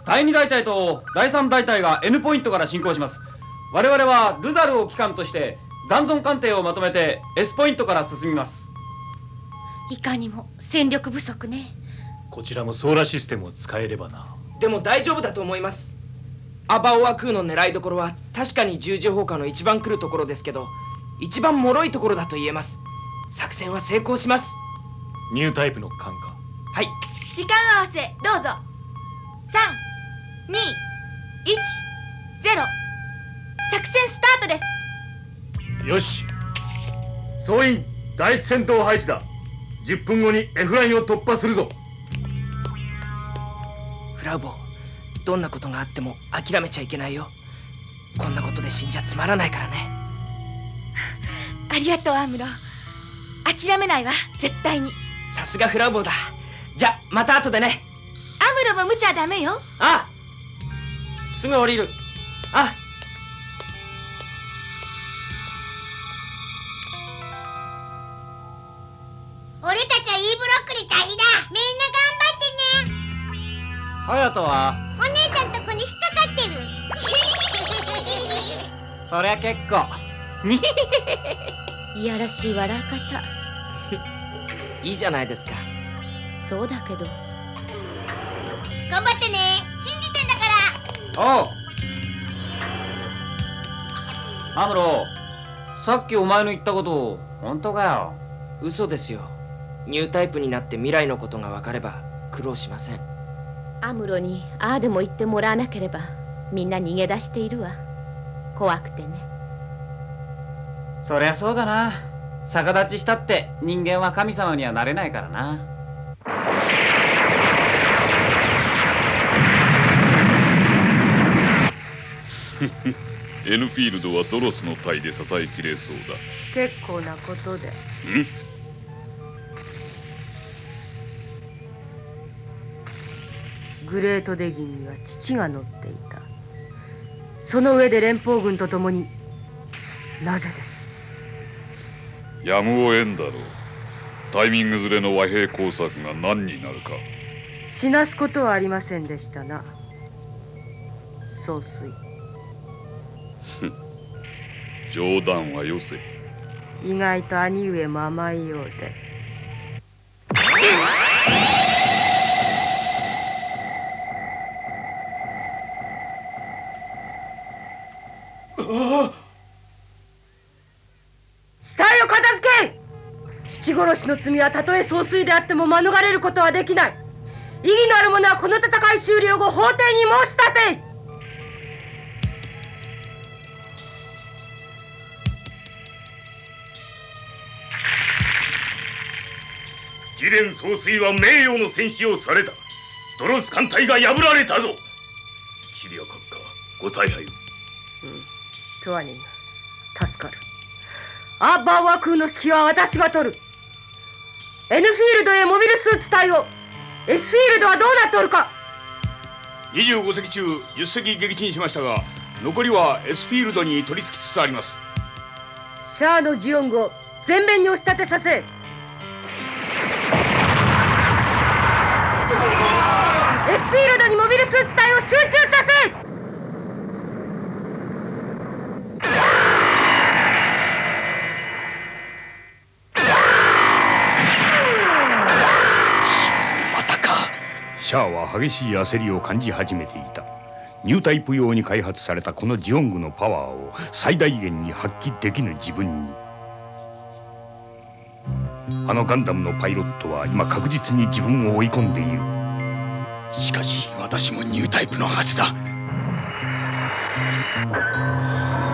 第2大隊と第3大隊が N ポイントから進行します。我々はルザルを機関として残存艦艇をまとめて S ポイントから進みます。 いかにも戦力不足ね。 こちらもソーラシステムを使えればな。 でも大丈夫だと思います。アバオアクーの狙いどころは確かに十字砲火の一番来るところですけど、一番脆いところだと言えます。作戦は成功します。 ニュータイプの艦か。 はい。 時間合わせどうぞ。3、2、1、0。作戦スタートです。 よし、総員第一戦闘配置だ。10分後に F ラインを突破するぞ。 フラウボー、どんなことがあっても諦めちゃいけないよ。こんなことで死んじゃつまらないからね。 ありがとうアムロ。諦めないわ、絶対に。 さすがフラウボーだ。じゃまた後でね。 アムロも無茶はダメよ。 ああ、すぐ降りる。 あ、 俺たちは E ブロックに大事だ。みんな頑張ってね。 隼人はお姉ちゃんとこに引っかかってる。 そりゃ結構。 いやらしい笑いいいじゃないですか。 方。そうだけど。 頑張ってね。信じてんだから。 おうアムロ、さっきお前の言ったこと本当かよ。 嘘ですよ。ニュータイプになって未来のことが分かれば苦労しません。 アムロにああでも言ってもらわなければみんな逃げ出しているわ。怖くてね。 そりゃそうだな。逆立ちしたって人間は神様にはなれないからな。 N フィールドはドロスの隊で支えきれそうだ。 結構なことで。グレートデギンには父が乗っていた。その上で連邦軍と共に。なぜです。 やむを得んだろう。タイミングずれの和平工作が何になるか。 死なすことはありませんでしたな、総帥。 冗談はよせ。 意外と兄上も甘いようで。死体を片付け。父殺しの罪はたとえ総帥であっても免れることはできない。異議のある者はこの戦い終了後法廷に申し立て。 ジレン総帥は名誉の戦死をされた。ドロス艦隊が破られたぞ。シリア閣下ご采配を。 トワニン、助かる。アッバーワクーの指揮は私が取る。N フィールドへモビルスーツ隊を。S フィールドはどうなっておるか。 25隻中10隻撃沈しましたが、残りは S フィールドに取り付きつつあります。 シャアのジオングを前面に押し立てさせ。S フィールドにモビルスーツ隊を集中させ。 シャアは激しい焦りを感じ始めていた。ニュータイプ用に開発されたこのジオングのパワーを最大限に発揮できぬ自分に、あのガンダムのパイロットは今確実に自分を追い込んでいる。しかし私もニュータイプのはずだ。